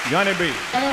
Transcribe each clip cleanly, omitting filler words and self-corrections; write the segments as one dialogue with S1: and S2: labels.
S1: Johnny B.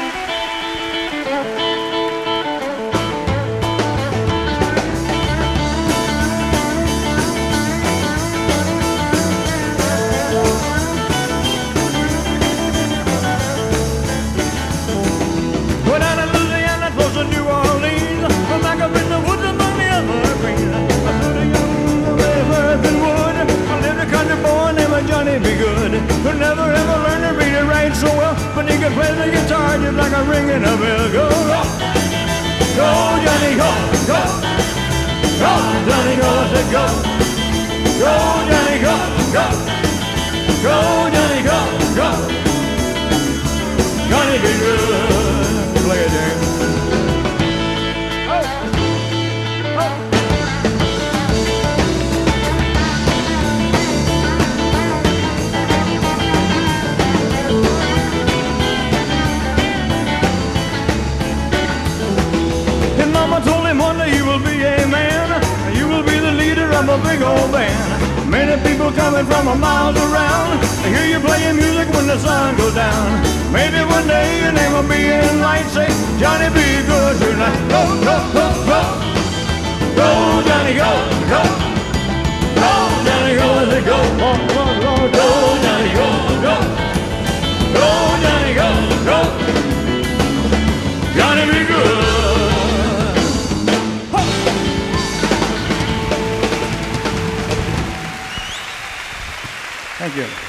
S1: Go down to Louisiana, close to New Orleans, from back up in the woods among the evergreens. I threw the young earth and wood. I lived a country boy named Johnny B. Good, who never ever learned to read and write so well, but he could play the guitar just like a ringing a bell. Go, go, Johnny, go, go, go, Johnny, go, I said go, go, Johnny, go, go, go, Johnny, go, go, Johnny B. Good. Play it, James. His mama told him one day you will be a man, you will be the leader of a big old band. Many people coming from a miles around to hear you playing music when the sun goes down. Maybe one day your name will be in lights, say Johnny B. Good tonight. Go, go, go, go, go, Johnny, go, go, go, Johnny, go, let it go, go, go, go, go.